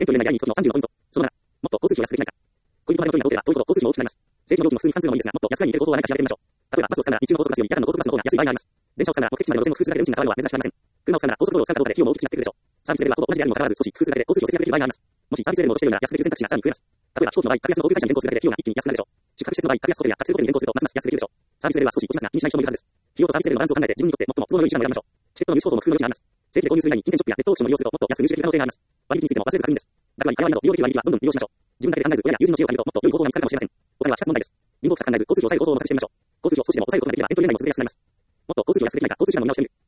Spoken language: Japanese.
遠距離内来に1つの30のポイント。その7、もっと交通費を安くできないか。恋人の料金が多ければ多いほど交通費も大きくなります。正規の料金も普通に換算するのもいいですが、もっと安く買いに入れる方法は何か調べてみましょう。例えばバスを使うなら日中の高速バスより夜間の高速バスの方が安い場合があります。電車を使うなら目的地までの路線の複数だけで運賃が変わるのは珍しくありません。車を使うなら高速道路を使うかどうかで費用も大きくなってくるでしょう。サービスレベルはほぼ同じであるにもかかわらず少し複数だけで交通費を節約できる場合があります。もしサービスレベルを落としているなら安くできる選択肢がさらに増えます。例えば飛行機の場合、格安の航空会社に変更するだけで費用が一気に安くなるでしょう。宿泊施設の場合、格安ホテルや格安ホテルに変更するとますます安くできるでしょう。サービスレベルは少し落ちますが気にしない人もいるはずです。費用とサービスレベルのバランスを考えて自分にとって最も都合の良い手段を選びましょう。チケットの入手方法も工夫の余地があります。正規で購入する以外に金券ショップやネットオークションを利用するともっと安く入手できる可能性があります。割引についても忘れず確認です。学割、割合など利用できる割引はどんどん利用しましょう。自分だけで考えず親や友人の知恵を借りるともっと良い方法が見つかるかもしれません。他には死活問題です。貧乏くさく考えず交通費を抑える方法を模索してみましょう。交通費を少しでも抑えることができれば遠距離以外も続けやすくなります。もっと交通費を安くできないか交通手段の見直してみる。